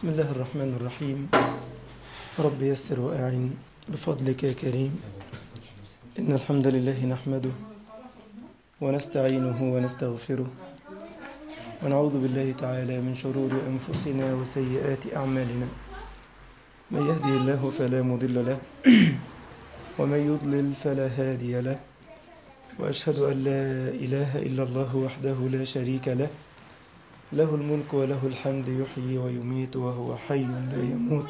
بسم الله الرحمن الرحيم. رب يسر وأعن بفضلك يا كريم. إن الحمد لله نحمده ونستعينه ونستغفره ونعوذ بالله تعالى من شرور أنفسنا وسيئات أعمالنا. من يهدي الله فلا مضل له ومن يضلل فلا هادي له، وأشهد أن لا إله إلا الله وحده لا شريك له، له الملك وله الحمد يحيي ويميت وهو حي لا يموت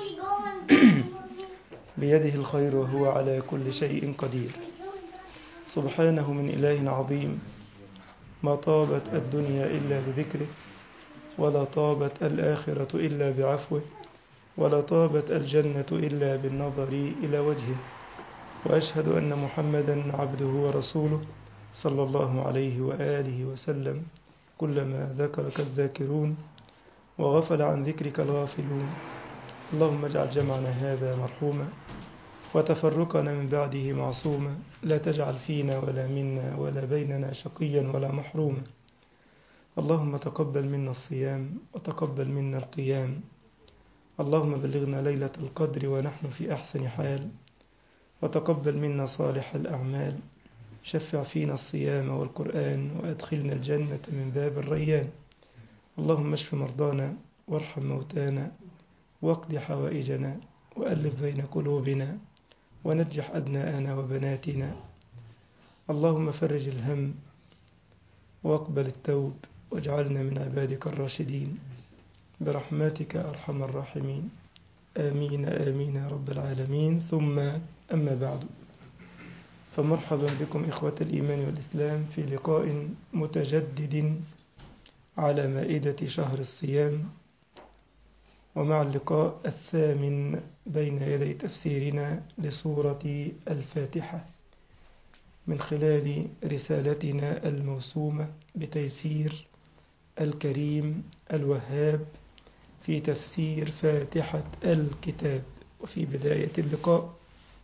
بيده الخير وهو على كل شيء قدير. سبحانه من إله عظيم، ما طابت الدنيا إلا بذكره، ولا طابت الآخرة إلا بعفوه، ولا طابت الجنة إلا بالنظر إلى وجهه. وأشهد أن محمدا عبده ورسوله صلى الله عليه وآله وسلم. كلما ذكرك الذاكرون وغفل عن ذكرك الغافلون. اللهم اجعل جمعنا هذا مرحوما وتفرقنا من بعده معصوما، لا تجعل فينا ولا منا ولا بيننا شقيا ولا محروما. اللهم تقبل منا الصيام وتقبل منا القيام. اللهم بلغنا ليلة القدر ونحن في أحسن حال، وتقبل منا صالح الأعمال. شفع فينا الصيام والقرآن وأدخلنا الجنة من باب الريان. اللهم اشف مرضانا وارحم موتانا واقض حوائجنا وألف بين قلوبنا ونجح أبناءنا وبناتنا. اللهم فرج الهم واقبل التوب واجعلنا من عبادك الراشدين برحمتك أرحم الراحمين. آمين آمين يا رب العالمين. ثم أما بعد، فمرحبا بكم إخوة الإيمان والإسلام في لقاء متجدد على مائدة شهر الصيام، ومع اللقاء الثامن بين يدي تفسيرنا لسورة الفاتحة من خلال رسالتنا الموسومة بتيسير الكريم الوهاب في تفسير فاتحة الكتاب. وفي بداية اللقاء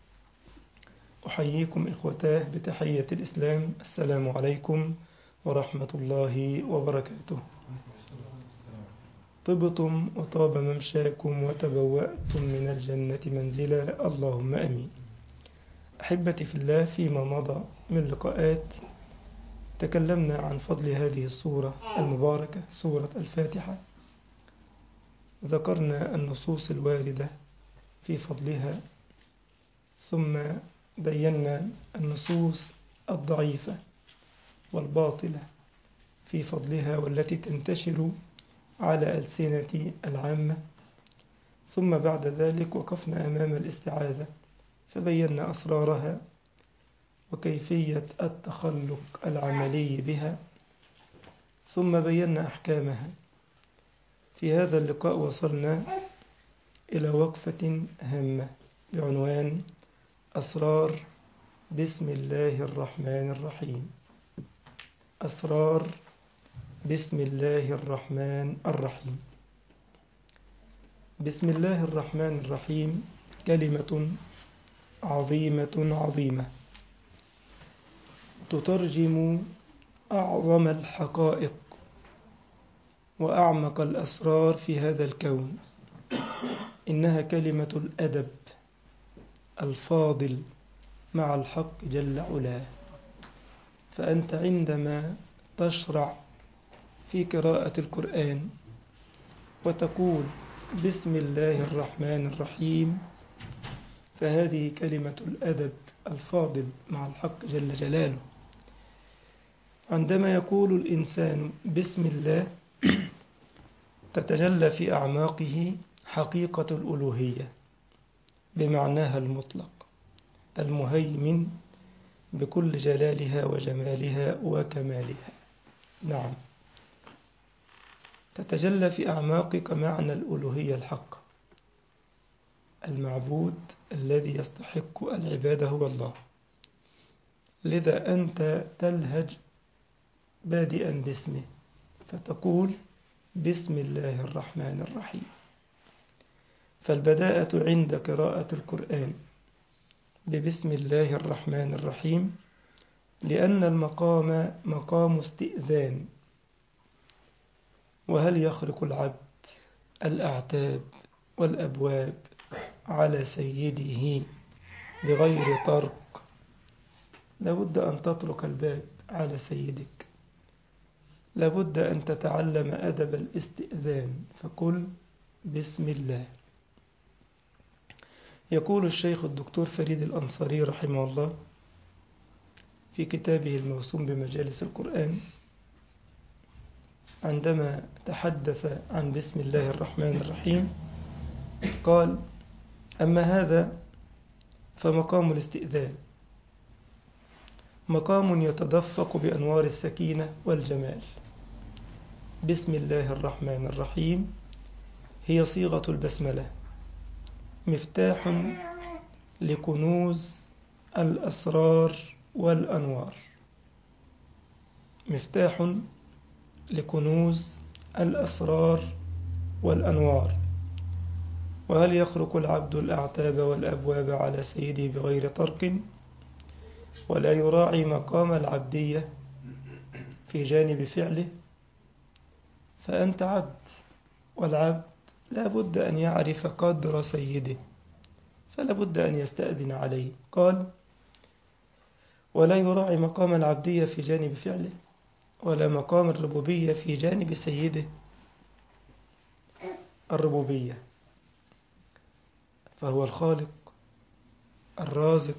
أحييكم إخوتاه بتحية الإسلام، السلام عليكم ورحمة الله وبركاته. طبتم وطاب ممشاكم وتبوأتم من الجنة منزلا، اللهم أمين. أحبتي في الله، فيما مضى من لقاءات تكلمنا عن فضل هذه السورة المباركة، سورة الفاتحة. ذكرنا النصوص الواردة في فضلها، ثم بينا النصوص الضعيفة والباطلة في فضلها والتي تنتشر على ألسنة العامة. ثم بعد ذلك وقفنا أمام الاستعاذة فبينا أسرارها وكيفية التخلق العملي بها، ثم بينا أحكامها. في هذا اللقاء وصلنا إلى وقفة هامة بعنوان أسرار بسم الله الرحمن الرحيم. أسرار بسم الله الرحمن الرحيم. بسم الله الرحمن الرحيم كلمة عظيمة عظيمة تترجم أعظم الحقائق وأعمق الأسرار في هذا الكون. إنها كلمة الأدب الفاضل مع الحق جل علاه. فأنت عندما تشرع في قراءة القرآن وتقول بسم الله الرحمن الرحيم، فهذه كلمة الأدب الفاضل مع الحق جل جلاله. عندما يقول الإنسان بسم الله تتجلى في أعماقه حقيقة الألوهية بمعناها المطلق المهيمن بكل جلالها وجمالها وكمالها. نعم، تتجلى في أعماقك معنى الألوهية الحق. المعبود الذي يستحق العبادة هو الله. لذا أنت تلهج بادئا باسمه فتقول بسم الله الرحمن الرحيم. فالبداءة عند قراءة القرآن ببسم الله الرحمن الرحيم لأن المقام مقام استئذان. وهل يخرق العبد الأعتاب والأبواب على سيده بغير طرق. لابد أن تطرق الباب على سيدك، لابد أن تتعلم أدب الاستئذان، فقل بسم الله. يقول الشيخ الدكتور فريد الأنصاري رحمه الله في كتابه الموسوم بمجالس القرآن عندما تحدث عن بسم الله الرحمن الرحيم قال: أما هذا فمقام الاستئذان مقام يتدفق بأنوار السكينة والجمال. بسم الله الرحمن الرحيم هي صيغة البسملة، مفتاح لكنوز الأسرار والأنوار، مفتاح لكنوز الأسرار والأنوار. وهل يخرق العبد الأعتاب والأبواب على سيده بغير طرق ولا يراعي مقام العبدية في جانب فعله؟ فأنت عبد، والعبد لا بد أن يعرف قدر سيده، فلا بد أن يستأذن عليه. قال: ولا يراعي مقام العبدية في جانب فعله ولا مقام الربوبية في جانب سيده. الربوبية فهو الخالق الرازق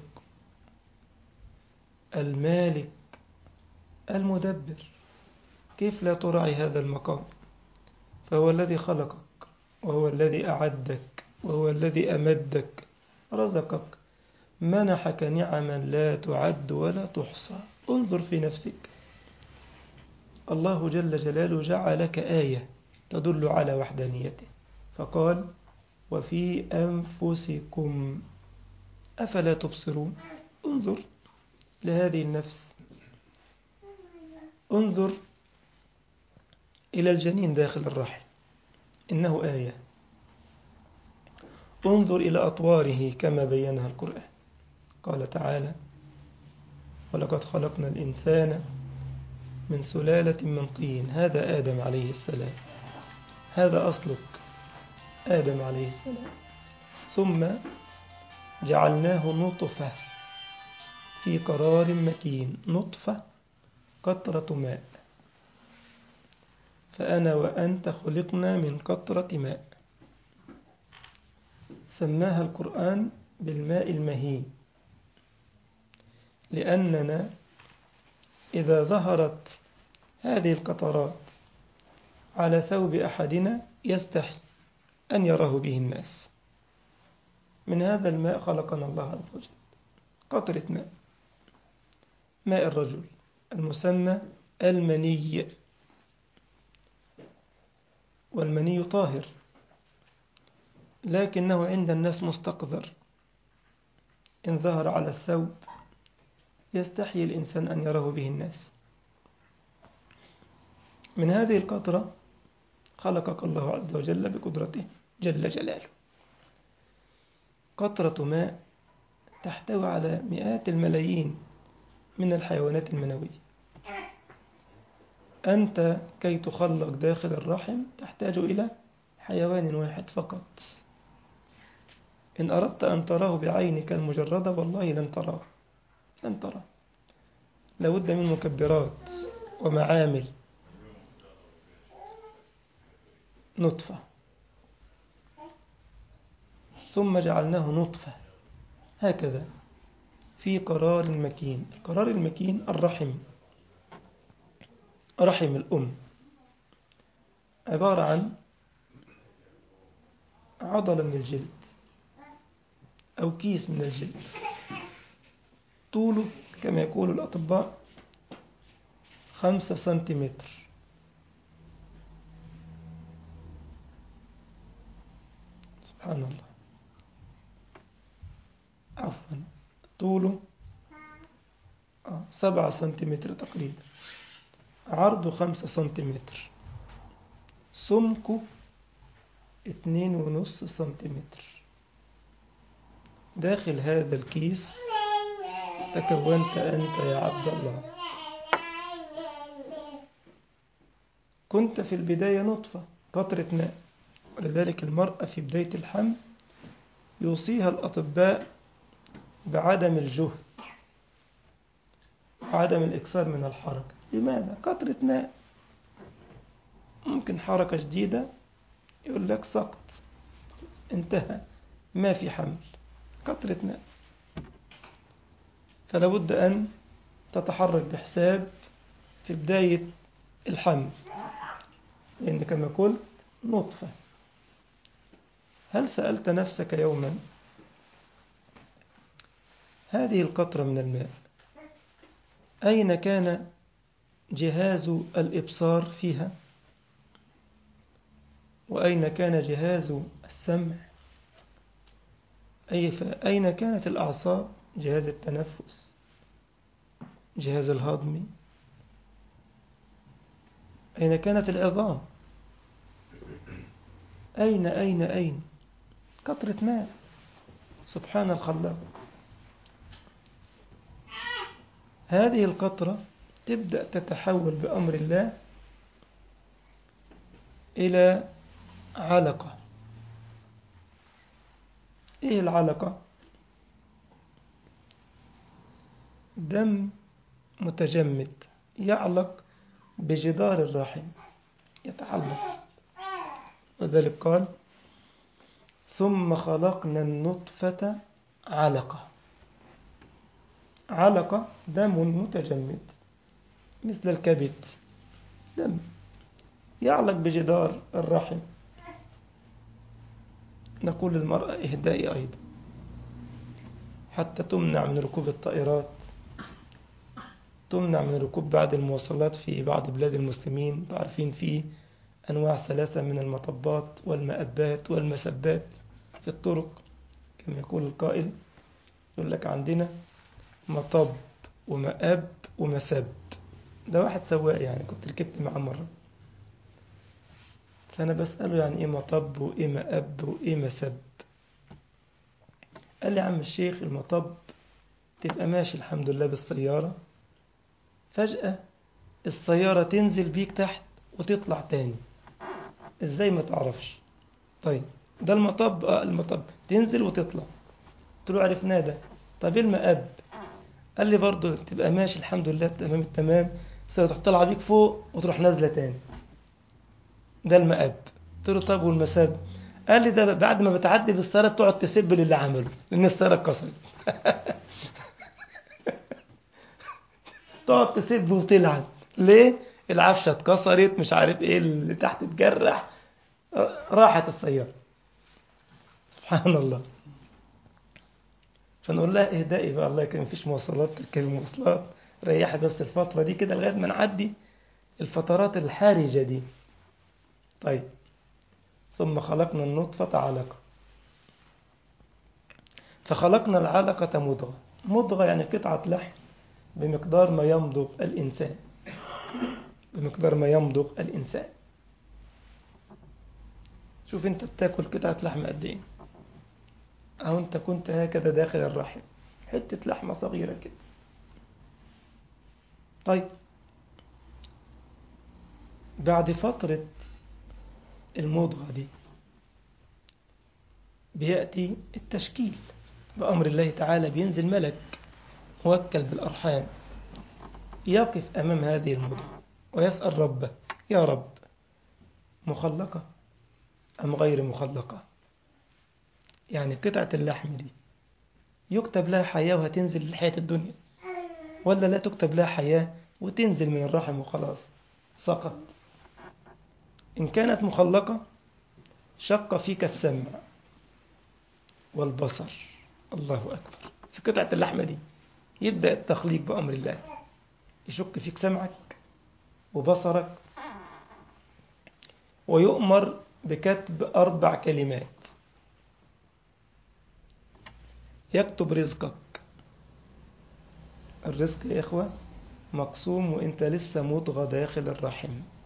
المالك المدبر، كيف لا تراعي هذا المقام؟ فهو الذي خلقك، وهو الذي أعدك، وهو الذي أمدك، رزقك، منحك نعما لا تعد ولا تحصى. انظر في نفسك، الله جل جلاله جعلك آية تدل على وحدانيته، فقال: وفي أنفسكم أفلا تبصرون. انظر لهذه النفس، انظر إلى الجنين داخل الرحم، إنه آية. انظر إلى أطواره كما بينها القرآن، قال تعالى: ولقد خلقنا الإنسان من سلالة من طين. هذا آدم عليه السلام، هذا أصلك آدم عليه السلام. ثم جعلناه نطفة في قرار مكين. نطفة قطرة ماء، فأنا وأنت خلقنا من قطرة ماء، سماها القرآن بالماء المهين، لأننا إذا ظهرت هذه القطرات على ثوب أحدنا يستحي أن يراه به الناس. من هذا الماء خلقنا الله عز وجل، قطرة ماء، ماء الرجل المسمى المني. والمني طاهر، لكنه عند الناس مستقذر، إن ظهر على الثوب يستحيي الإنسان أن يراه به الناس. من هذه القطرة خلقك الله عز وجل بقدرته جل جلاله، قطرة ماء تحتوي على مئات الملايين من الحيوانات المنوية. أنت كي تخلق داخل الرحم تحتاج إلى حيوان واحد فقط. إن أردت أن تراه بعينك المجردة والله لن تراه، لن تراه، لابد من مكبرات ومعامل. نطفة، ثم جعلناه نطفة هكذا في قرار مكين. القرار المكين الرحم، رحم الأم، عبارة عن عضلة من الجلد أو كيس من الجلد، طوله كما يقول الأطباء 5 سنتيمتر. سبحان الله، عفوا، طوله 7 سنتيمتر تقريبا، عرضه 5 سنتيمتر، سمكه 2.5 سنتيمتر. داخل هذا الكيس تكونت أنت يا عبد الله. كنت في البداية نطفة قطرة ماء، ولذلك المرأة في بداية الحمل يوصيها الأطباء بعدم الجهد وعدم الإكثار من الحركة. لماذا؟ كثرة ماء، ممكن حركة شديدة يقول لك سقط، انتهى، ما في حمل، كثرة ماء. فلا بد أن تتحرك بحساب في بداية الحمل، لأن كما قلت نطفة. هل سألت نفسك يوما هذه القطرة من الماء أين كان جهاز الإبصار فيها؟ وأين كان جهاز السمع؟ أين كانت الأعصاب، جهاز التنفس، جهاز الهضمي؟ أين كانت العظام؟ أين قطرة ماء، سبحان الخلاق. هذه القطرة تبدأ تتحول بأمر الله إلى علقة. إيه العلقة؟ دم متجمد يعلق بجدار الرحم، يتعلق. وذلك قال ثم خلقنا النطفة علقة. علقة دم متجمد مثل الكبد، دم يعلق بجدار الرحم. نقول للمرأة اهدئي أيضا حتى تمنع من ركوب الطائرات، تمنع من ركوب بعض المواصلات في بعض بلاد المسلمين. تعرفين فيه أنواع ثلاثة من المطبات والمأبات والمسبات في الطرق، كما يقول القائل، يقول لك عندنا مطب ومأب ومسب. ده واحد سواق يعني، كنت ركبت معاه مرة، فأنا بسأله يعني إيه مطب وإيه مأب وإيه مسب؟ قال لي يا عم الشيخ المطب تبقى ماشي الحمد لله بالسيارة، فجأة السيارة تنزل بيك تحت وتطلع تاني، إزاي ما تعرفش؟ طيب ده المطب. المطب تنزل وتطلع. قلت له عرفناه ده. طب إيه المأب؟ قال لي برضه تبقى ماشي الحمد لله تمام التمام، السيارة تطلع بيك فوق وتروح نازلة تاني، ده المأب. قلت له طب والمساب؟ قال لي ده بعد ما بتعدي بالسيارة بتقعد تسب للي عمله لأن السيارة اتكسرت. تقعد تسب وتلعن ليه؟ العفشة اتكسرت، مش عارف ايه اللي تحت اتجرح، راحت السيارة. سبحان الله. فنقول لها اهدئي بقى، الله يكرمك، مفيش مواصلات، تركبي مواصلات، ريحي بس الفترة دي كده لغاية ما نعدي الفترات الحرجة دي. طيب ثم خلقنا النطفة علقة، فخلقنا العلقة مضغة. مضغة يعني قطعة لحم بمقدار ما يمضغ الإنسان، بمقدار ما يمضغ الإنسان. شوف انت بتاكل قطعة لحم قد ايه، أو أنت كنت هكذا داخل الرحم حتة لحمة صغيرة كده. طيب بعد فترة المضغة دي بيأتي التشكيل بأمر الله تعالى، بينزل ملك موكل بالأرحام يقف أمام هذه المضغة ويسأل ربه يا رب مخلقة أم غير مخلقة؟ يعني قطعة اللحم دي يكتب لها حياة وهتنزل لحياة الدنيا، ولا لا تكتب لها حياة وتنزل من الرحم وخلاص سقط؟ إن كانت مخلقة شق فيك السمع والبصر، الله أكبر، في قطعة اللحمة دي يبدأ التخليق بأمر الله، يشك فيك سمعك وبصرك، ويؤمر بكتب 4 كلمات. يكتب رزقك. الرزق يا إخوة مقسوم وإنت لسه مضغة داخل الرحم.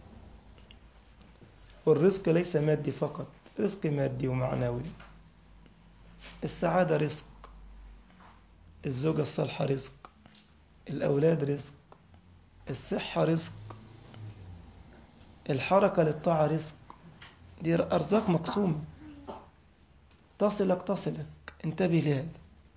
والرزق ليس مادي فقط، رزق مادي ومعنوي. السعادة رزق، الزوجة الصالحة رزق، الأولاد رزق، الصحة رزق، الحركة للطاعة رزق، دي أرزاق مقسومة، تصلك، انتبه لهذا.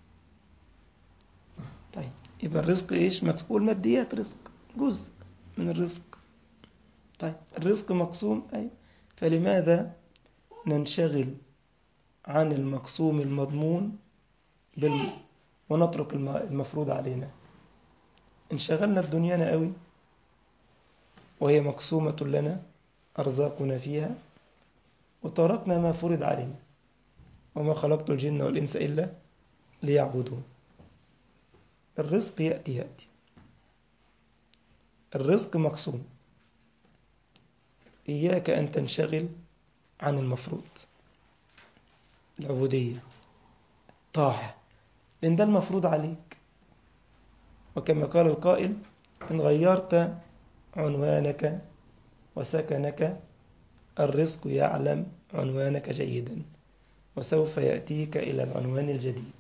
طيب يبقى الرزق إيش؟ مقسوم، والماديات رزق، جزء من الرزق. طيب الرزق مقسوم، أي فلماذا ننشغل عن المقسوم المضمون ونترك المفروض علينا؟ انشغلنا بدنيانا قوي وهي مقسومة لنا أرزاقنا فيها، وتركنا ما فرض علينا. وما خلقت الجن والإنس إلا ليعبدون. الرزق يأتي، الرزق مقسوم. إياك أن تنشغل عن المفروض، العبودية، طاعة، لأن ده المفروض عليك. وكما قال القائل: إن غيرت عنوانك وسكنك الرزق يعلم عنوانك جيدا وسوف يأتيك إلى العنوان الجديد.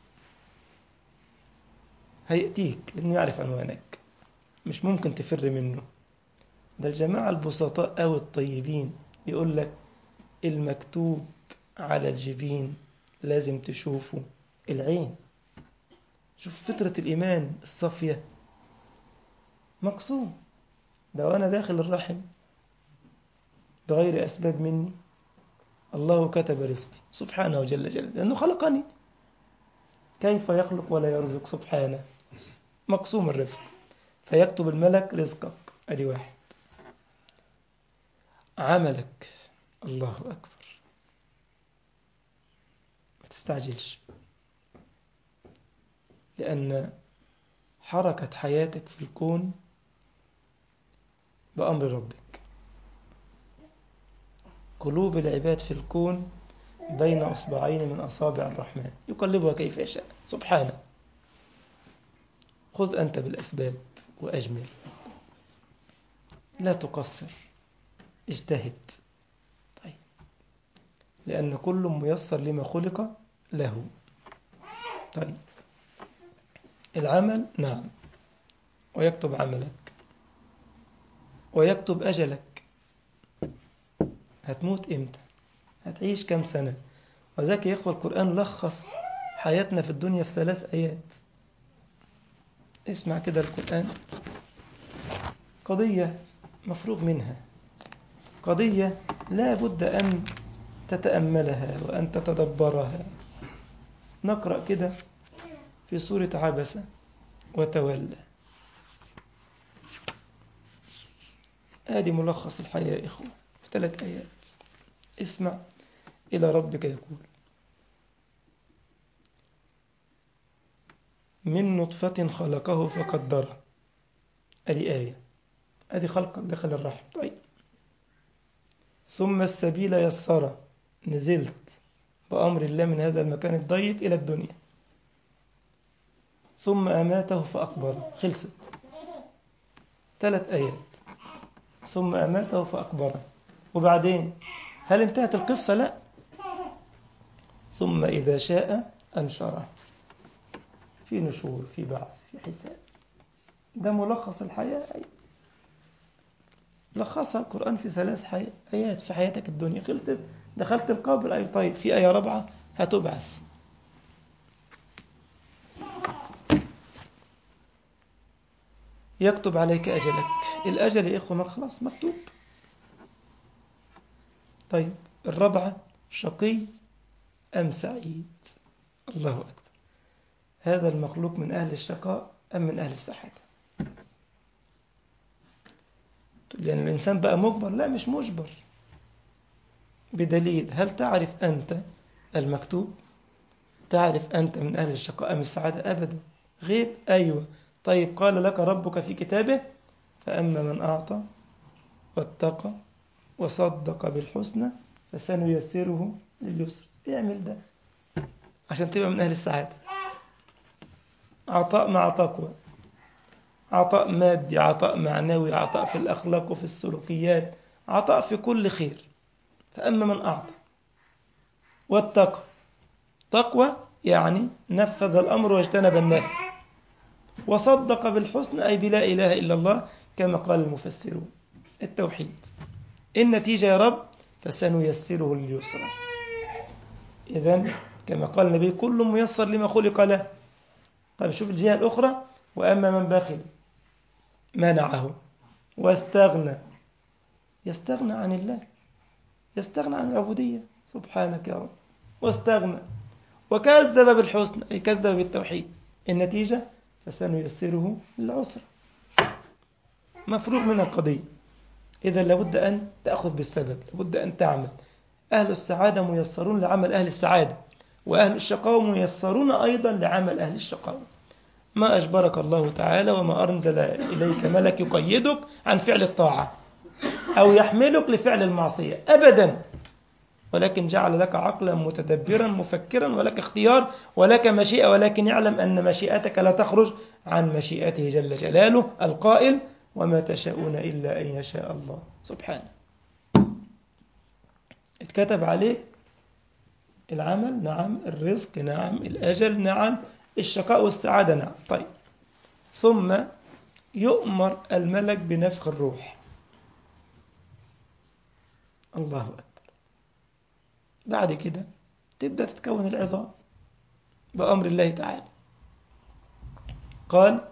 هيأتيك لأنه يعرف عنوانك، مش ممكن تفر منه. ده الجماعة البسطاء أو الطيبين يقول لك: المكتوب على الجبين لازم تشوفه العين. شوف فطرة الإيمان الصافية، مقسوم. ده وأنا داخل الرحم بغير أسباب مني، الله كتب رزقي سبحانه جل جلاله، لأنه خلقني. كيف يخلق ولا يرزق سبحانه؟ مقسوم الرزق، فيكتب الملك رزقك. أدي واحد. عملك، الله أكبر، ما تستعجلش، لأن حركة حياتك في الكون بأمر ربك. قلوب العباد في الكون بين أصبعين من أصابع الرحمن يقلبها كيف يشاء سبحانه. خذ أنت بالأسباب وأجمل، لا تقصر، اجتهد. طيب، لأن كل ميسر لما خلق له. طيب العمل، نعم، ويكتب عملك ويكتب أجلك. هتموت إمتى؟ هتعيش كم سنة؟ وذاك يا إخوة القرآن لخص حياتنا في الدنيا في 3 آيات. اسمع كده القرآن، قضية مفروغ منها، قضية لا بد أن تتأملها وأن تتدبرها. نقرأ كده في سورة عبس وتولى. آدي ملخص الحياة يا إخوة في 3 آيات. اسمع إلى ربك يقول: من نطفة خلقه فقدره. أدي آية، أدي خلقك داخل الرحم. طيب، ثم السبيل يسره، نزلت بأمر الله من هذا المكان الضيق إلى الدنيا. ثم أماته فأقبره. خلصت. 3 آيات. ثم أماته فأقبره. وبعدين هل انتهت القصة؟ لا. ثم إذا شاء أنشره، في نشور، في بعث، في حساب. ده ملخص الحياة. لخصها القرآن في 3 آيات في حياتك الدنيا. خلصت، دخلت القبر. أي طيب، في آية رابعة: هتبعث. يكتب عليك أجلك. الأجل يا إخوة خلاص مكتوب. طيب الرابعة: شقي أم سعيد. الله أكبر. هذا المخلوق من أهل الشقاء أم من أهل السعادة؟ لأن الإنسان بقى مجبر؟ لا، مش مجبر. بدليل: هل تعرف أنت المكتوب؟ تعرف أنت من أهل الشقاء أم السعادة؟ أبدا، غيب. أيوة. طيب قال لك ربك في كتابه: فأما من أعطى واتقى وصدق بالحسنى فسنيسره لليسر. اعمل ده عشان تبقى من أهل السعادة. عطاء مع تقوى، عطاء مادي، عطاء معنوي، عطاء في الأخلاق وفي السلوكيات، عطاء في كل خير. فأما من أعطى واتقى، تقوى يعني نفذ الأمر واجتنب النهي، وصدق بالحسنى أي بلا إله إلا الله كما قال المفسرون، التوحيد. النتيجة يا رب: فسنيسره لليسرى. إذن كما قال النبي كل ميسر لما خلق له. طيب شوف الجهة الأخرى، وأما من بخل منعه واستغنى، يستغنى عن الله، يستغنى عن العبودية سبحانك يا رب، واستغنى وكذب بالحسنى أي كذب بالتوحيد، النتيجة فسنيسره للعسرى. مفروغ من القضية. إذا لابد أن تأخذ بالسبب، لابد أن تعمل. أهل السعادة ميسرون لعمل أهل السعادة، وأهل الشقاوة ميسرون أيضا لعمل أهل الشقاوة. ما أجبرك الله تعالى وما أنزل إليك ملك يقيدك عن فعل الطاعة أو يحملك لفعل المعصية أبدا، ولكن جعل لك عقلا متدبرا مفكرا، ولك اختيار ولك مشيئة، ولكن يعلم أن مشيئتك لا تخرج عن مشيئته جل جلاله القائل وما تشاءون إلا أن يشاء الله سبحانه. اتكتب عليك العمل، نعم، الرزق، نعم، الأجل، نعم، الشقاء والسعادة، نعم. طيب ثم يؤمر الملك بنفخ الروح. الله أكبر. بعد كده تبدأ تتكون العظام بأمر الله تعالى. قال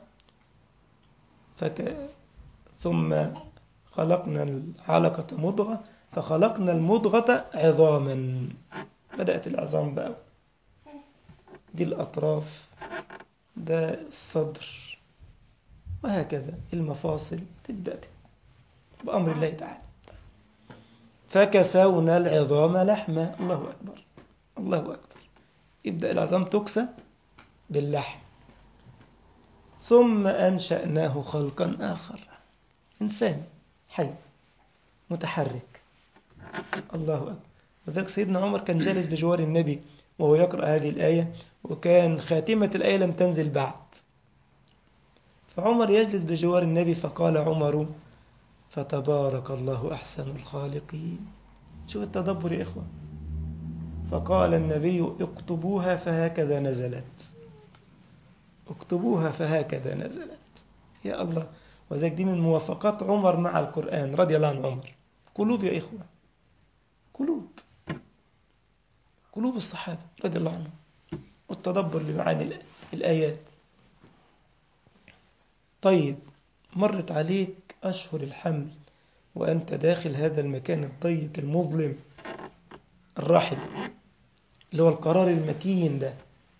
ثم خلقنا العلقة مضغة فخلقنا المضغة عظاما. بدأت العظام بقى، دي الأطراف، ده الصدر، وهكذا المفاصل تبدأ بأمر الله تعالى. فكسونا العظام لحما. الله أكبر، الله أكبر. يبدأ العظام تكسى باللحم. ثم أنشأناه خلقا آخر، إنسان حي متحرك. الله أكبر. وذلك سيدنا عمر كان جالس بجوار النبي وهو يقرأ هذه الآية، وكان خاتمة الآية لم تنزل بعد. فعمر يجلس بجوار النبي فقال عمر فتبارك الله أحسن الخالقين. شوف التدبر يا إخوة. فقال النبي اكتبوها فهكذا نزلت، اكتبوها فهكذا نزلت. يا الله. وذلك دي من موافقات عمر مع القرآن رضي الله عن عمر. قلوب يا إخوة، قلوب، قلوب الصحابة رضي الله عنهم، والتدبر لمعاني الآيات. طيب مرت عليك أشهر الحمل وأنت داخل هذا المكان الضيق المظلم الرحم، اللي هو القرار المكين ده.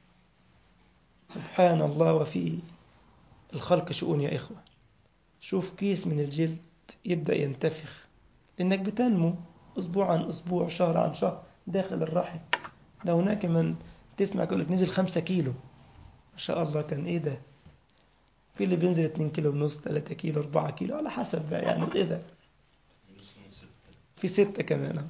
سبحان الله. وفي الخلق شؤون يا إخوة. شوف كيس من الجلد يبدأ ينتفخ لأنك بتنمو أسبوع عن أسبوع، شهر عن شهر داخل الرحم. ده هناك من تسمع يقول لك نزل 5 كيلو، ما شاء الله. كان إيه ده؟ في اللي بينزل 2 كيلو ونص، 3 كيلو، 4 كيلو، على حسب بقى يعني الإذا. في 6 كمان.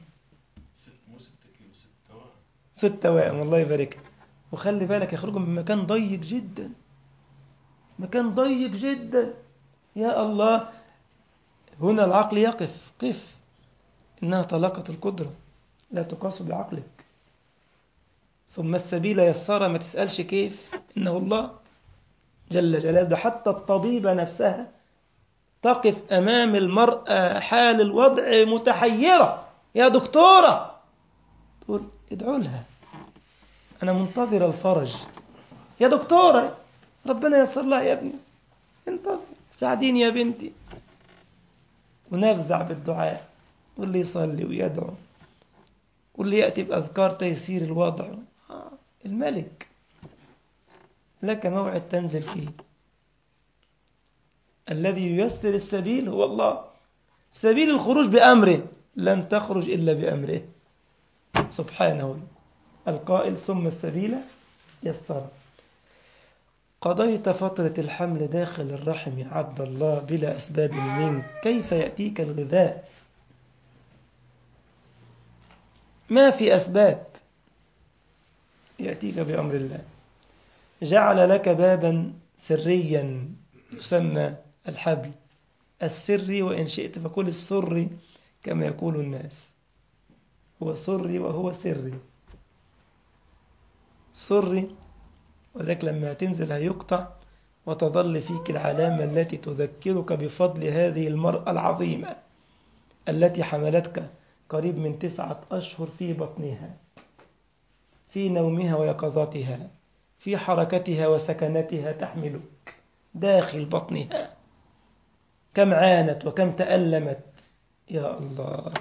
6 واقم. الله يبارك. وخلي بالك يخرجوا من مكان ضيق جدا، مكان ضيق جدا. يا الله. هنا العقل يقف. قف، إنها طلاقة القدرة لا تقاس بعقلك. ثم السبيل يسار، ما تسألش كيف، إنه الله جل جلاله. حتى الطبيبة نفسها تقف أمام المرأة حال الوضع متحيرة. يا دكتورة، تقول ادعوا لها، أنا منتظر الفرج. يا دكتورة، ربنا يسر لها يا ابني، انتظر، ساعديني يا بنتي. ونفزع بالدعاء، واللي يصلي ويدعو، واللي يأتي بأذكار تيسير الوضع. الملك لك موعد تنزل فيه. الذي ييسر السبيل هو الله. سبيل الخروج بأمره، لن تخرج إلا بأمره سبحانه القائل ثم السبيل يسر. قضيت فترة الحمل داخل الرحم يا عبد الله بلا أسباب منك، كيف يأتيك الغذاء؟ ما في أسباب، يأتيك بأمر الله. جعل لك بابا سريا يسمى الحبل السري، وإن شئت فقل السري كما يقول الناس. هو سري وهو سري. سري، وذلك لما تنزل هيقطع، وتظل فيك العلامة التي تذكرك بفضل هذه المرأة العظيمة التي حملتك قريب من 9 أشهر في بطنها، في نومها ويقظتها، في حركتها وسكنتها تحملك داخل بطنها. كم عانت وكم تألمت يا الله،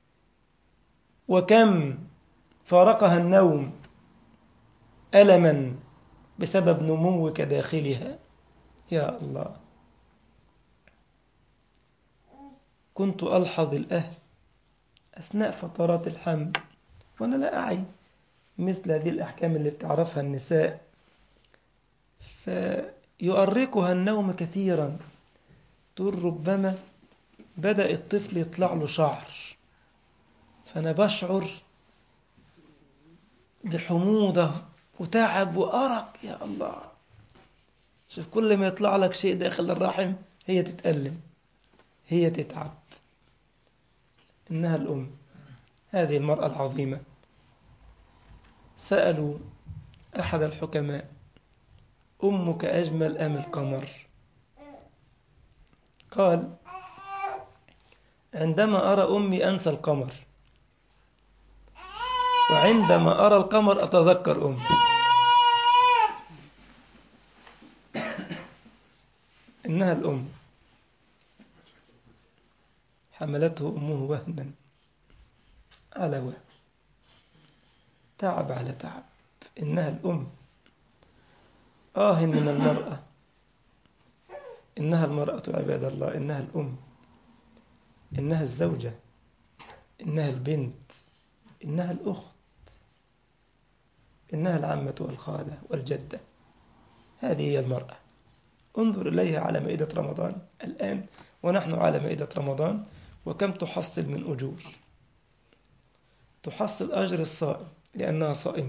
وكم فارقها النوم ألما بسبب نموك داخلها يا الله. كنت ألحظ الأهل أثناء فترات الحمل، وأنا لا أعي مثل هذه الأحكام اللي بتعرفها النساء، فيؤرقها النوم كثيرا. تقول ربما بدأ الطفل يطلع له شعر، فأنا بشعر بحموضة وتعب وأرق يا الله. شوف، كل ما يطلع لك شيء داخل الرحم هي تتألم، هي تتعب. إنها الأم، هذه المرأة العظيمة. سألوا أحد الحكماء: أمك أجمل أم القمر؟ قال: عندما أرى أمي أنسى القمر، وعندما أرى القمر أتذكر أمي. إنها الأم، حملته أمه وهنا على وهن، تعب على تعب. إنها الأم. من المرأة، إنها المرأة عباد الله، إنها الأم، إنها الزوجة، إنها البنت، إنها الأخت، إنها العمة والخالة والجدة. هذه هي المرأة. انظر إليها على مائدة رمضان الآن ونحن على مائدة رمضان، وكم تحصل من أجور. تحصل أجر الصائم لأنها صائمة،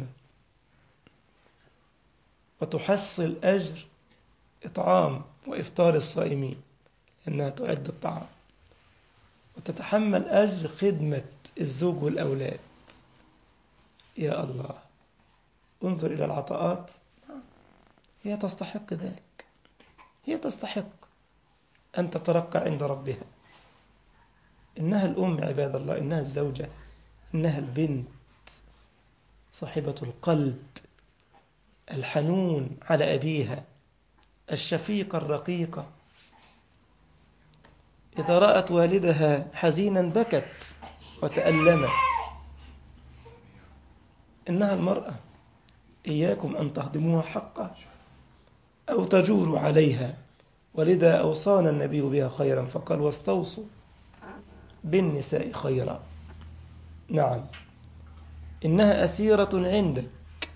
وتحصل أجر إطعام وإفطار الصائمين لأنها تعد الطعام، وتتحمل أجر خدمة الزوج والأولاد. يا الله، انظر إلى العطاءات. هي تستحق ذلك، هي تستحق أن تترقى عند ربها. إنها الأم عباد الله، إنها الزوجة، إنها البنت، صاحبة القلب الحنون على أبيها، الشفيقة الرقيقة. إذا رأت والدها حزينا بكت وتألمت. إنها المرأة، إياكم أن تهضموها حقها أو تجوروا عليها، ولذا أوصانا النبي بها خيرا فقال: واستوصوا بالنساء خيرا. نعم، إنها أسيرة عندك،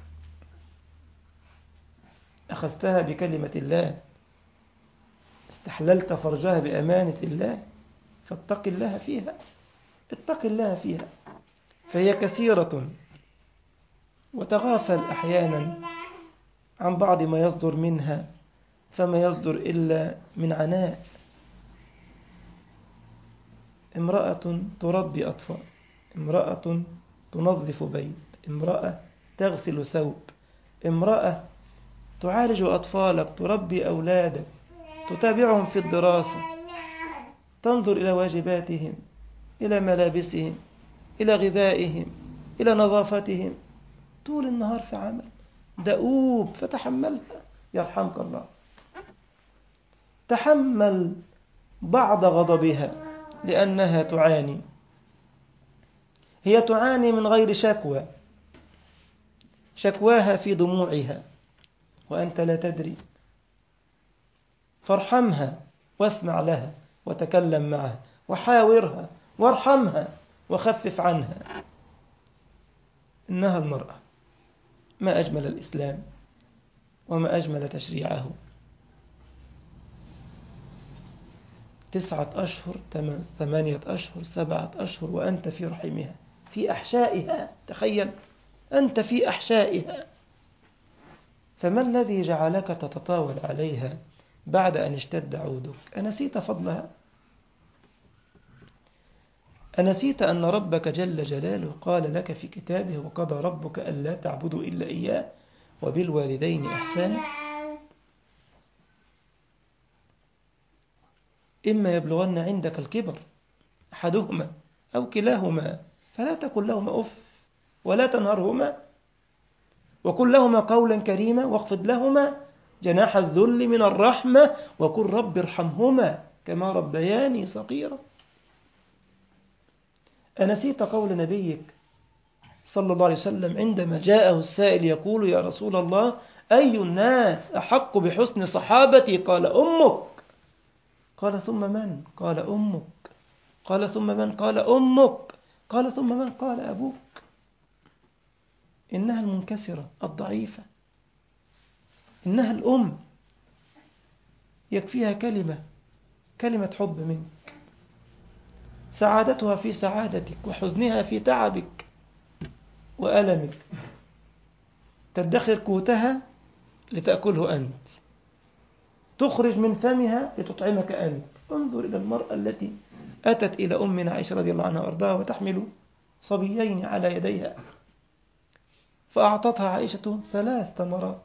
أخذتها بكلمة الله، استحللت فرجها بأمانة الله، فاتق الله فيها، اتق الله فيها. فهي كثيرة، وتغافل أحيانا عن بعض ما يصدر منها، فما يصدر إلا من عناء. امرأة تربي أطفال، امرأة تنظف بيت، امرأة تغسل ثوب، امرأة تعالج أطفالك، تربي أولادك، تتابعهم في الدراسة، تنظر إلى واجباتهم، إلى ملابسهم، إلى غذائهم، إلى نظافتهم. طول النهار في عمل دؤوب، فتحملها يرحمك الله. تحمل بعض غضبها لأنها تعاني. هي تعاني من غير شكوى، شكواها في دموعها وأنت لا تدري. فارحمها واسمع لها وتكلم معها وحاورها وارحمها وخفف عنها. إنها المرأة. ما أجمل الإسلام وما أجمل تشريعه. 9 أشهر، 8 أشهر، 7 أشهر، وأنت في رحمها، في أحشائها. تخيل، أنت في أحشائها. فما الذي جعلك تتطاول عليها بعد أن اشتد عودك؟ أنسيت فضلها؟ أنسيت أن ربك جل جلاله قال لك في كتابه: وقضى ربك ألا تعبدوا إلا إياه وبالوالدين إحسانا؟ إما يبلغن عندك الكبر أحدهما أو كلاهما فلا تقل لهما أف ولا تنهرهما، وقل لهما قولا كريما، واخفض لهما جناح الذل من الرحمة، وقل رب ارحمهما كما ربياني صغيرا. أنسيت قول نبيك صلى الله عليه وسلم عندما جاءه السائل يقول يا رسول الله أي الناس أحق بحسن صحابتي؟ قال أمك. قال ثم من؟ قال أمك. قال ثم من؟ قال أمك. قال ثم من؟ قال أبوك. إنها المنكسرة الضعيفة، إنها الأم، يكفيها كلمة حب منك، سعادتها في سعادتك وحزنها في تعبك وألمك، تدخر قوتها لتأكله أنت، تخرج من فمها لتطعمك أنت. انظر إلى المرأة التي أتت إلى أمنا عائشة رضي الله عنها وأرضاها وتحمل صبيين على يديها، فأعطتها عائشة 3 تمرات.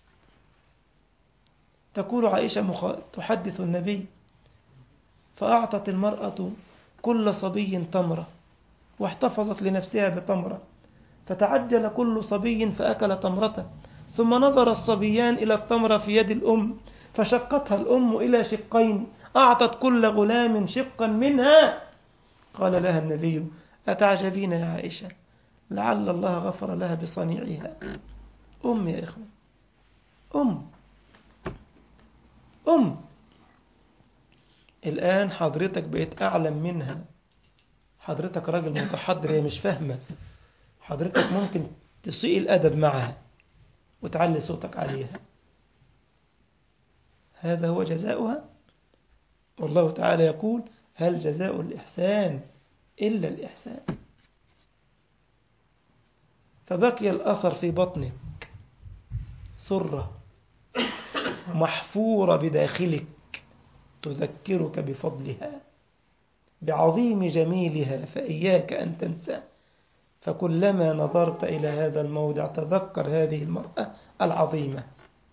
تقول عائشة تحدث النبي فأعطت المرأة كل صبي تمرة واحتفظت لنفسها بتمرة، فتعجل كل صبي فأكل تمرته، ثم نظر الصبيان إلى التمرة في يد الأم فشقتها الأم إلى شقين، أعطت كل غلام شقا منها. قال لها النبي أتعجبين يا عائشة؟ لعل الله غفر لها بصنيعها. أم يا إخوة، أم. الآن حضرتك بقيت أعلم منها، حضرتك راجل متحضر، هي مش فاهمة، حضرتك ممكن تسيء الأدب معها وتعلي صوتك عليها. هذا هو جزاؤها. والله تعالى يقول هل جزاء الإحسان إلا الإحسان. فبقي الأثر في بطنك، سرة محفورة بداخلك تذكرك بفضلها، بعظيم جميلها، فإياك أن تنسى. فكلما نظرت إلى هذا الموضع تذكر هذه المرأة العظيمة.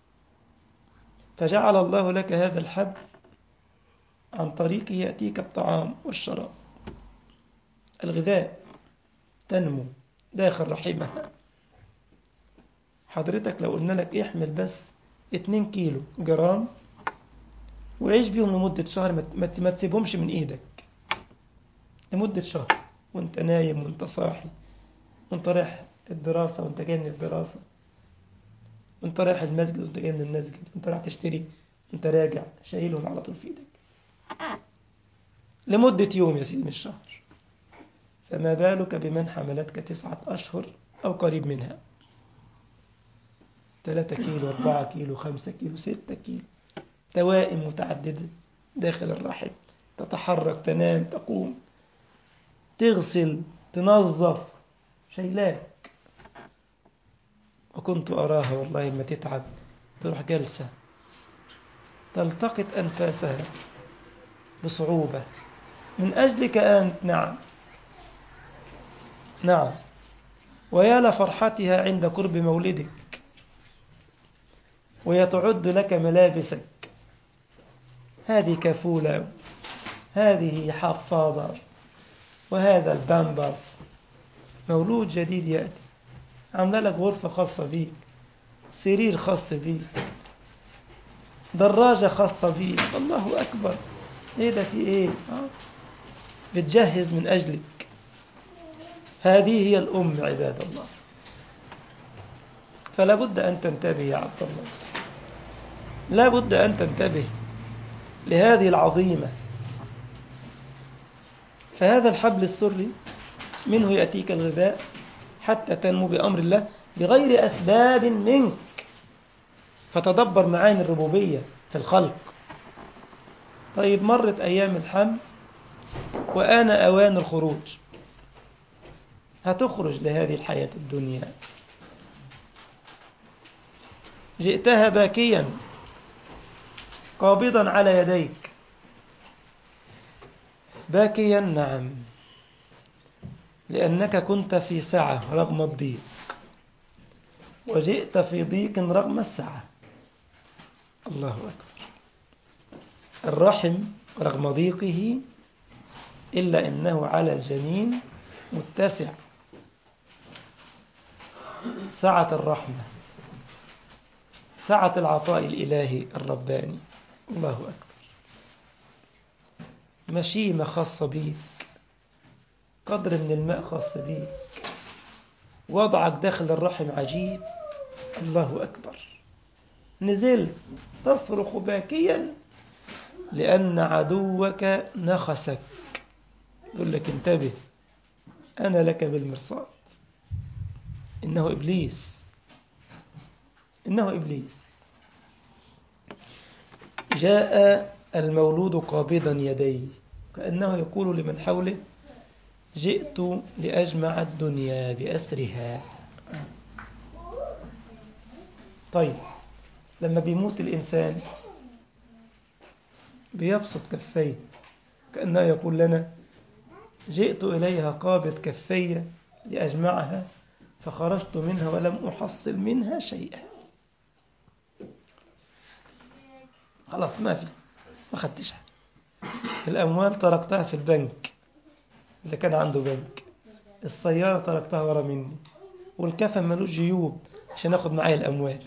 فجعل الله لك هذا الحبل عن طريقه يأتيك الطعام والشراب، الغذاء، تنمو داخل رحمها. حضرتك لو قلنا لك احمل بس 2 كيلو جرام وعيش بيهم لمدة شهر، ما تسيبهمش من ايدك لمدة شهر، وانت نايم وانت صاحي، وانت رايح الدراسة وانت جاي من الدراسة، وانت رايح المسجد وانت جاي من المسجد، وانت رايح تشتري وانت راجع، شايلهم على طول في ايدك لمدة يوم يا سيدي، مش شهر. فما بالك بمن حملتك 9 أشهر أو قريب منها، 3 كيلو 4 كيلو 5 كيلو 6 كيلو، توائم متعددة داخل الرحم، تتحرك، تنام، تقوم، تغسل، تنظف، شيلاك. وكنت أراها والله لما تتعب تروح جلسة تلتقط أنفاسها بصعوبة من أجلك أنت. نعم. ويا لفرحتها عند قرب مولدك، ويتعد لك ملابسك، هذه كفولة، هذه حفاضة، وهذا البامبرز، مولود جديد يأتي، عامله لك غرفة خاصة بيك، سرير خاص بيك، دراجة خاصة بيك. الله أكبر، إيه ده؟ في إيه؟ بتجهز من أجلك. هذه هي الأم عباد الله. فلا بد أن تنتبه يا عبد الله، لا بد أن تنتبه لهذه العظيمة. فهذا الحبل السري منه يأتيك الغذاء حتى تنمو بأمر الله بغير أسباب منك. فتدبر معاني الربوبية في الخلق. طيب مرت أيام الحمل وآن أوان الخروج، هتخرج لهذه الحياة الدنيا، جئتها باكيا قابضا على يديك، باكيا نعم، لأنك كنت في سعة رغم الضيق، وجئت في ضيق رغم السعة. الله أكبر. الرحم رغم ضيقه إلا أنه على الجنين متسع، سعة الرحمة، سعة العطاء الإلهي الرباني. الله أكبر. مشيمة خاصة بيك، قدر من الماء خاص بيك، وضعك داخل الرحم عجيب. الله أكبر. نزلت تصرخ باكيا لأن عدوك نخسك، يقول لك انتبه أنا لك بالمرصاد. إنه إبليس، إنه إبليس. جاء المولود قابضا يديه كأنه يقول لمن حوله جئت لأجمع الدنيا بأسرها. طيب لما بيموت الإنسان بيبسط كفيه كأنه يقول لنا جئت إليها قابض كفي لأجمعها فخرجت منها ولم أحصل منها شيئا. خلاص ما خدتش حاجة. الأموال تركتها في البنك إذا كان عنده بنك، السيارة تركتها ورا مني، والكفن ملوش جيوب عشان أخذ معايا الأموال.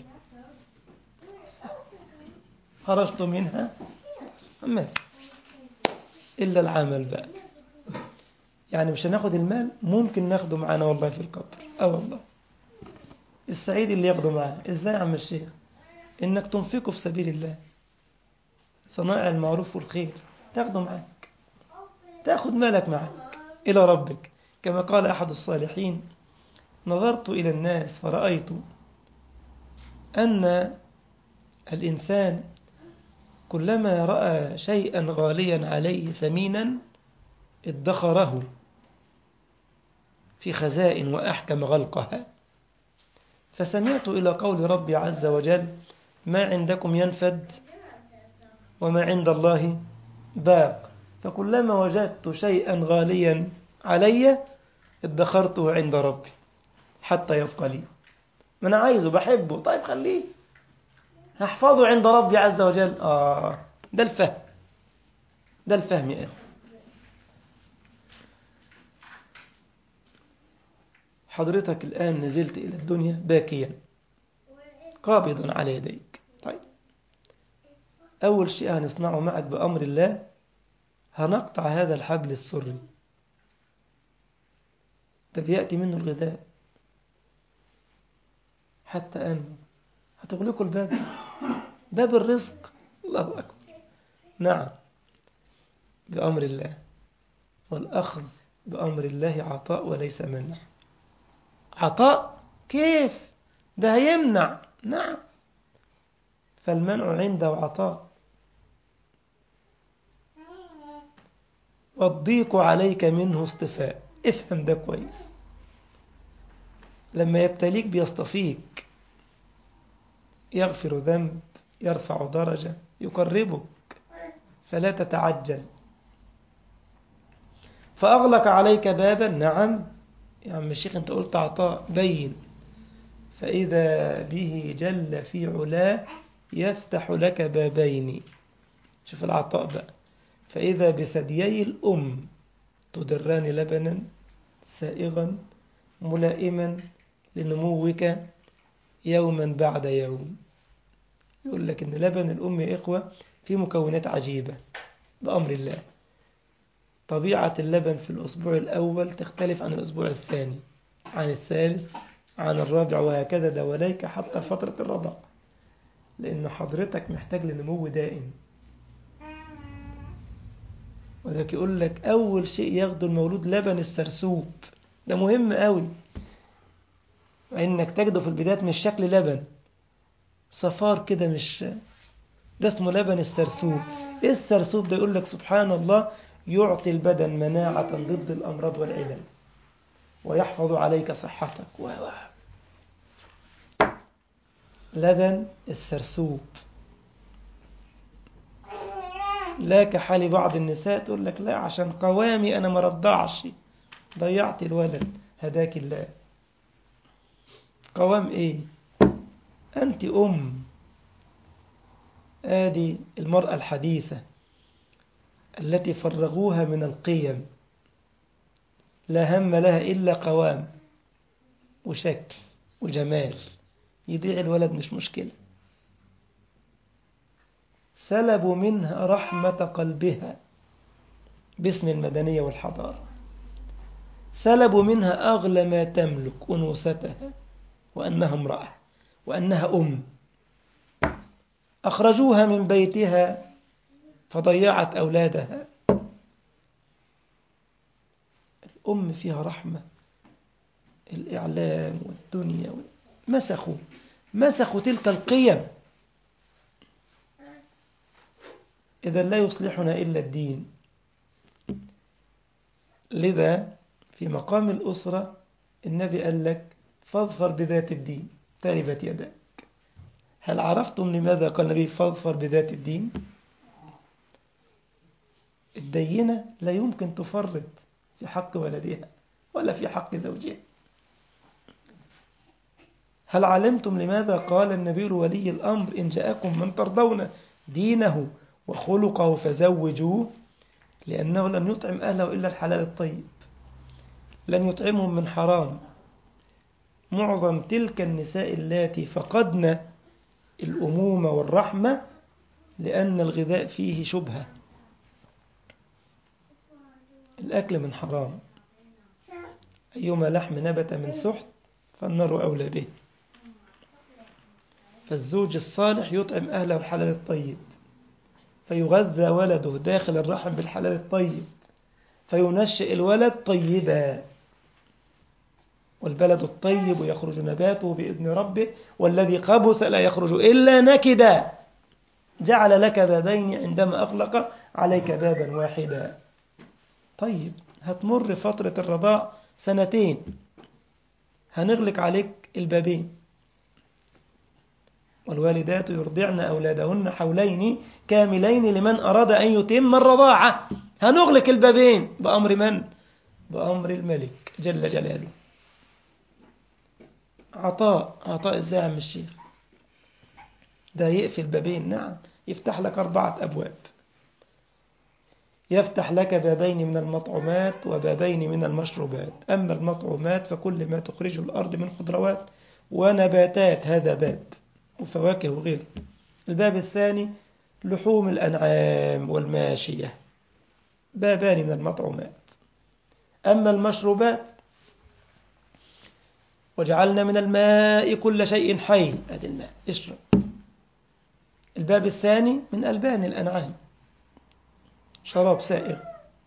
خرجت منها ما في إلا العمل بقى. يعني مش هناخد المال، ممكن ناخده معانا والله في القبر. والله السعيد اللي ياخده معاه. إزاي يا عم الشيخ؟ إنك تنفقه في سبيل الله، صنائع المعروف والخير تاخده معك، تأخذ مالك معك إلى ربك. كما قال أحد الصالحين نظرت إلى الناس فرأيت أن الإنسان كلما رأى شيئا غاليا عليه ثمينا ادخره في خزائن وأحكم غلقها. فسمعت إلى قول ربي عز وجل ما عندكم ينفد وما عند الله باق. فكلما وجدت شيئا غاليا علي ادخرته عند ربي حتى يبقى لي. ما أنا عايزه بحبه، طيب خليه هحفظه عند ربي عز وجل. ده الفهم، ده الفهم يا إخوة. حضرتك الآن نزلت إلى الدنيا باكيا قابضا على يديك. طيب أول شيء هنصنعه معك بأمر الله هنقطع هذا الحبل السري. ده بيأتي منه الغذاء حتى أن هتغلقوا الباب، باب الرزق. الله أكبر. نعم بأمر الله، والأخذ بأمر الله عطاء وليس منع. عطاء كيف؟ ده هيمنع. نعم فالمنع عنده عطاء. والضيق عليك منه اصطفاء. افهم ده كويس. لما يبتليك بيصطفيك، يغفر ذنب، يرفع درجة، يقربك، فلا تتعجل. فأغلق عليك بابا. نعم يا عم الشيخ أنت قلت عطاء، بين. فإذا به جل في علاه يفتح لك بابين. شوف العطاء بقى. فإذا بثديي الأم تدران لبنا سائغا ملائما لنموك يوما بعد يوم. يقول لك إن لبن الأم يا إخوة فيه مكونات عجيبة بأمر الله. طبيعة اللبن في الأسبوع الأول تختلف عن الأسبوع الثاني، عن الثالث، عن الرابع، وهكذا دواليك حتى فترة الرضاعة، لأن حضرتك محتاج لنمو دائم. وذلك يقول لك أول شيء ياخده المولود لبن السرسوب. ده مهم قوي، وإنك تجده في البداية مش شكل لبن صفار كده، مش ده اسمه لبن السرسوب. إيه السرسوب ده؟ يقول لك سبحان الله يعطي البدن مناعة ضد الأمراض والعلل ويحفظ عليك صحتك لبن السرسوب. لا كحال بعض النساء تقول لك لا عشان قوامي أنا ما رضعش، ضيعت الولد. هداك الله. قوام إيه؟ أنت آدي المرأة الحديثة التي فرغوها من القيم لا هم لها إلا قوام وشكل وجمال، يضيع الولد مش مشكلة. سلبوا منها رحمة قلبها باسم المدنية والحضارة، سلبوا منها أغلى ما تملك، أنوثتها، وأنها امرأة، وأنها أم. أخرجوها من بيتها فضيعت أولادها. الأم فيها رحمة، الإعلام والدنيا مسخوا تلك القيم. إذا لا يصلحنا إلا الدين. لذا في مقام الأسرة النبي قال لك فاظفر بذات الدين تربت يداك. هل عرفتم لماذا قال النبي فاظفر بذات الدين؟ الدينة لا يمكن تفرط في حق ولدها ولا في حق زوجها. هل علمتم لماذا قال النبي لولي الأمر إن جاءكم من ترضون دينه وخلقه فزوجوه؟ لأنه لن يطعم أهله إلا الحلال الطيب، لن يطعمهم من حرام. معظم تلك النساء اللاتي فقدن الأمومة والرحمة لأن الغذاء فيه شبهة، الأكل من حرام، أيما لحم نبت من سحت فالنار أولى به. فالزوج الصالح يطعم أهله الحلال الطيب، فيغذى ولده داخل الرحم بالحلال الطيب، فينشئ الولد طيبا. والبلد الطيب يخرج نباته بإذن ربه والذي خبث لا يخرج إلا نكدا. جعل لك بابين عندما أغلق عليك بابا واحدا. طيب هتمر فترة الرضاع 2 سنين، هنغلق عليك البابين. والوالدات يرضعن أولادهن حولين كاملين لمن أراد أن يتم الرضاعة. هنغلق البابين بأمر من؟ بأمر الملك جل جلاله. عطاء إزاي يا عم الشيخ؟ ده يقفل بابين؟ نعم، يفتح لك 4 أبواب. يفتح لك بابين من المطعومات وبابين من المشروبات. أما المطعومات فكل ما تخرجه الأرض من خضروات ونباتات، هذا باب، وفواكه وغيره. الباب الثاني لحوم الأنعام والماشية، بابان من المطعومات. أما المشروبات وجعلنا من الماء كل شيء حي، هذا الماء اشرب. الباب الثاني من ألبان الأنعام، شراب سائغ.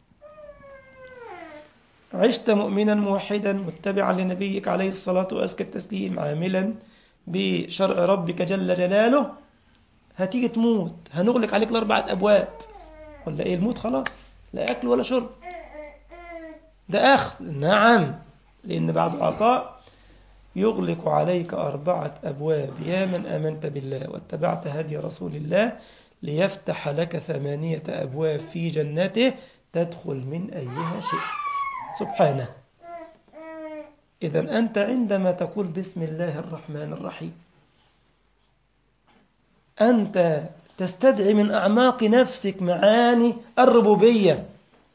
عشت مؤمنا موحدا متبعا لنبيك عليه الصلاة وأزكى التسليم، عاملا بشرع ربك جل جلاله، هتيجي تموت هنغلق عليك 4 أبواب. ولا إيه؟ الموت خلاص، لا أكل ولا شرب، ده أخذ. نعم، لأن بعد عطاء يغلق عليك 4 أبواب. يا من آمنت بالله واتبعت هدي رسول الله ليفتح لك 8 أبواب في جنته تدخل من أيها شئت سبحانه. إذن أنت عندما تقول بسم الله الرحمن الرحيم، أنت تستدعي من أعماق نفسك معاني الربوبية.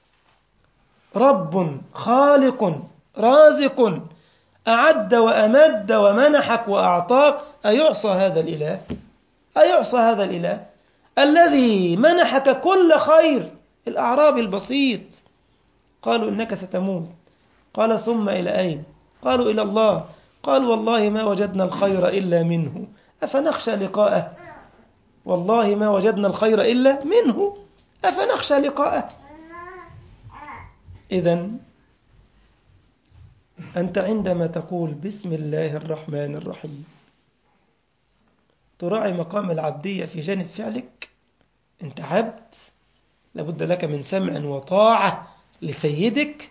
رب خالق رازق أعد وأمد ومنحك وأعطاك. أيعصى هذا الإله؟ أيعصى هذا الإله الذي منحك كل خير؟ الأعرابي البسيط قالوا إنك ستموت، قال ثم إلى أين؟ قالوا إلى الله. قال والله ما وجدنا الخير إلا منه أفنخشى لقاءه. والله ما وجدنا الخير إلا منه أفنخشى لقاءه. إذن أنت عندما تقول بسم الله الرحمن الرحيم تراعي مقام العبدية في جانب فعلك. أنت عبد، لابد لك من سمع وطاعة لسيدك،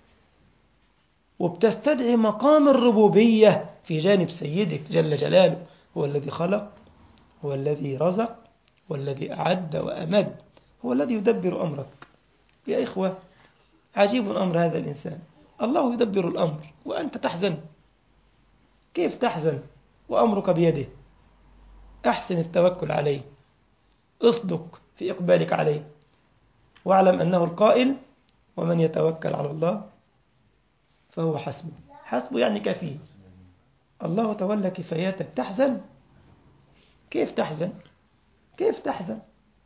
وبتستدعي مقام الربوبية في جانب سيدك جل جلاله. هو الذي خلق، هو الذي رزق، هو الذي أعد وأمد، هو الذي يدبر أمرك. يا إخوة، عجيب أمر هذا الإنسان، الله يدبر الأمر وأنت تحزن. كيف تحزن وأمرك بيده؟ أحسن التوكل عليه، اصدق في إقبالك عليه، واعلم أنه القائل ومن يتوكل على الله فهو حسبه. حسبه يعني كفيه. الله تولى كفاياتك، تحزن؟ كيف تحزن؟ كيف تحزن؟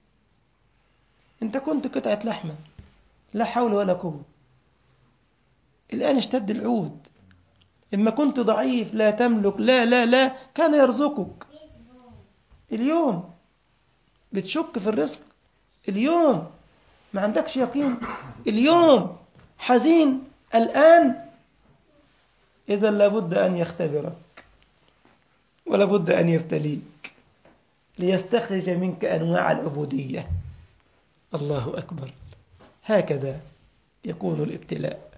أنت كنت قطعة لحمة، لا حول ولا قوة، الآن اشتد العود. إما كنت ضعيف لا تملك، لا لا لا، كان يرزقك. اليوم بتشك في الرزق، اليوم ما عندكش يقين، اليوم حزين الآن، إذا لابد أن يختبرك ولابد أن يبتليك ليستخرج منك أنواع العبودية. الله أكبر. هكذا يكون الابتلاء،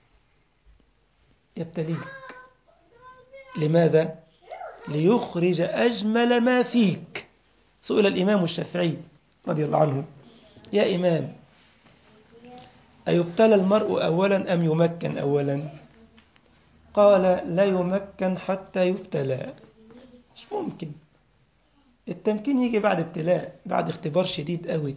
يبتليك. لماذا؟ ليخرج أجمل ما فيك. سئل الإمام الشافعي رضي الله عنه: يا إمام، أيبتلى المرء أولا أم يمكن أولا؟ قال: لا يمكن حتى يبتلى. مش ممكن. التمكين يجي بعد ابتلاء، بعد اختبار شديد قوي.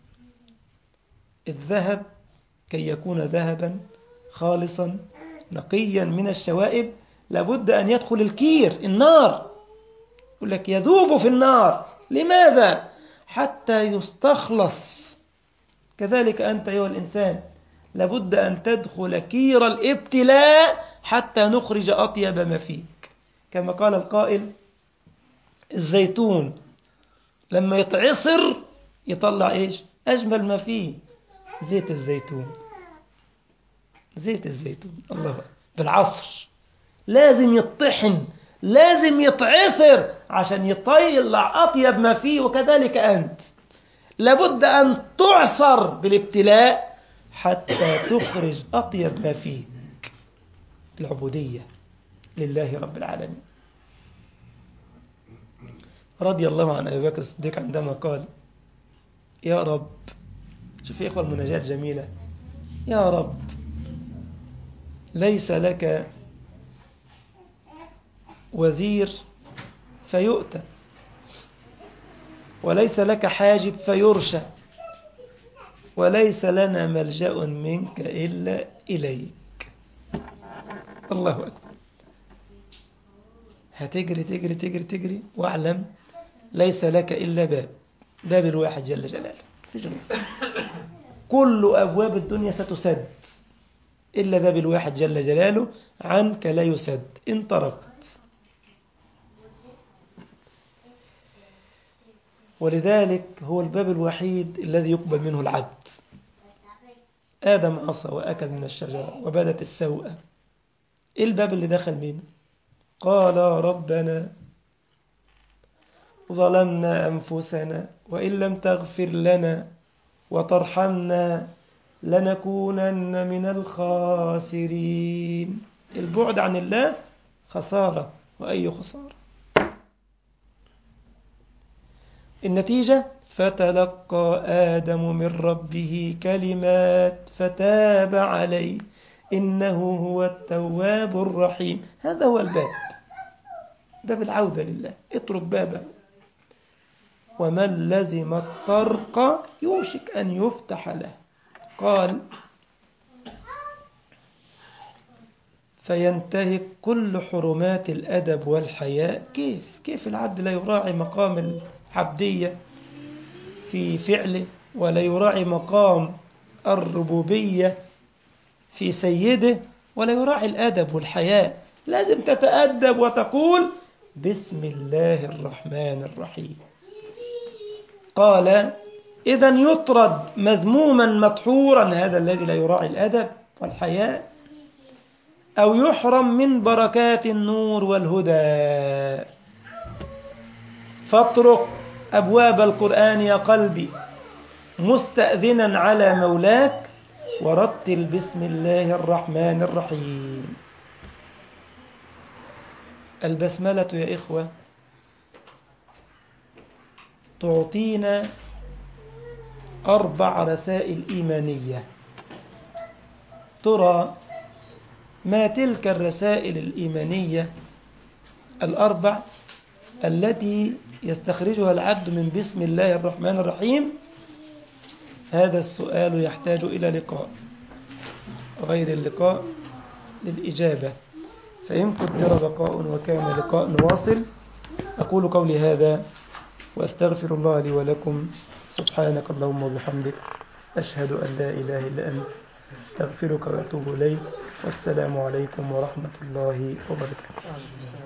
الذهب كي يكون ذهبا خالصا نقيا من الشوائب لابد أن يدخل الكير، النار. يقول لك يذوب في النار. لماذا؟ حتى يستخلص. كذلك أنت أيها الإنسان لابد أن تدخل كير الابتلاء حتى نخرج أطيب ما فيك. كما قال القائل: الزيتون لما يتعصر يطلع إيش؟ أجمل ما فيه. زيت الزيتون، زيت الزيتون، الله، بالعصر لازم يطحن، لازم يتعصر عشان يطلع أطيب ما فيه. وكذلك أنت لابد أن تعصر بالابتلاء حتى تخرج أطيب ما فيك. العبودية لله رب العالمين. رضي الله عن أبي بكر الصديق عندما قال: يا رب، شوف يا إخوة المناجاة جميلة، يا رب ليس لك وزير فيؤتى، وليس لك حاجب فيرشى، وليس لنا ملجأ منك إلا إليك. الله أكبر. هتجري تجري تجري تجري، واعلم ليس لك إلا باب الواحد جل جلاله. كل أبواب الدنيا ستسد إلا باب الواحد جل جلاله عنك لا يسد إن طرقت. ولذلك هو الباب الوحيد الذي يقبل منه العبد. آدم عصى وأكل من الشجرة وبدت السوءة. إيه الباب اللي دخل منه؟ قال: ربنا ظلمنا أنفسنا وإن لم تغفر لنا وترحمنا لنكونن من الخاسرين. البعد عن الله خسارة، وأي خسارة. النتيجة: فتلقى آدم من ربه كلمات فتاب عليه إنه هو التواب الرحيم. هذا هو الباب، باب العودة لله. اترك بابه، ومن لزم الطرق يوشك أن يفتح له. قال: فينتهك كل حرمات الأدب والحياء. كيف العبد لا يراعي مقام العبدية في فعله، ولا يراعي مقام الربوبية في سيده، ولا يراعي الأدب والحياء؟ لازم تتأدب وتقول: بسم الله الرحمن الرحيم. قال: إذن يطرد مذموما مدحورا هذا الذي لا يراعي الأدب والحياء، أو يحرم من بركات النور والهدى. فاطرق أبواب القرآن يا قلبي مستأذنا على مولاك، ورتل بسم الله الرحمن الرحيم. البسملة يا إخوة تعطينا 4 رسائل إيمانية. ترى ما تلك الرسائل الإيمانية 4 التي يستخرجها العبد من بسم الله الرحمن الرحيم؟ هذا السؤال يحتاج إلى لقاء، غير اللقاء للإجابة، فإن قدر بقاء وكان لقاء نواصل. أقول قولي هذا وأستغفر الله لي ولكم. سبحانك اللهم وبحمدك، أشهد أن لا إله إلا أنت، أستغفرك وأتوب إليك. والسلام عليكم ورحمة الله وبركاته.